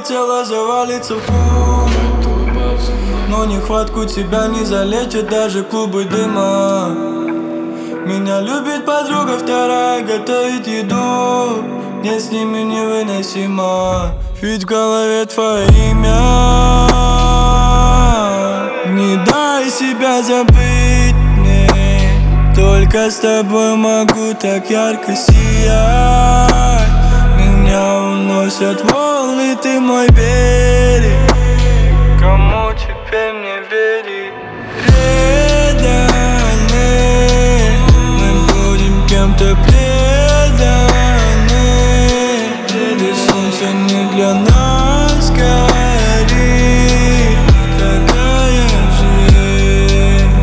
тело завалится в пух. Но нехватку тебя не залечат даже клубы дыма. Меня любит подруга вторая, готовит еду. Мне с ними невыносимо, ведь в голове твое имя. Не дай себя забыть мне, только с тобой могу так ярко сиять. Меня уносят волны, ты мой берег. Кому теперь мне верить? Преданы, мы будем кем-то преданы. Где солнце не для нас горит, такая жизнь.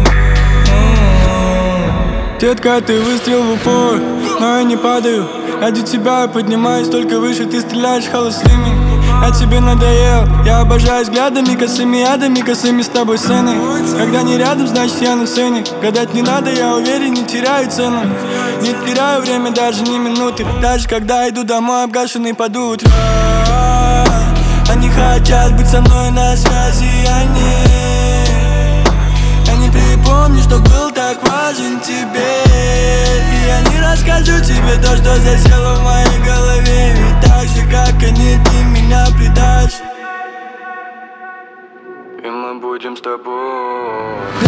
Детка, ты выстрел в упор, но я не падаю. Ради тебя я поднимаюсь только выше, ты стреляешь холостыми. Я тебе надоел, я обожаю взглядами косыми, ядами косыми с тобой сцены. Когда не рядом, значит я на сцене. Гадать не надо, я уверен, не теряю цену. Не теряю время даже ни минуты, даже когда иду домой обгашенный под утро. Они хотят быть со мной на связи, я не припомню, что был так важен тебе. И я не расскажу тебе то, что засело в моей голове. Ведь так же, как они, ты меня предашь, и мы будем с тобой.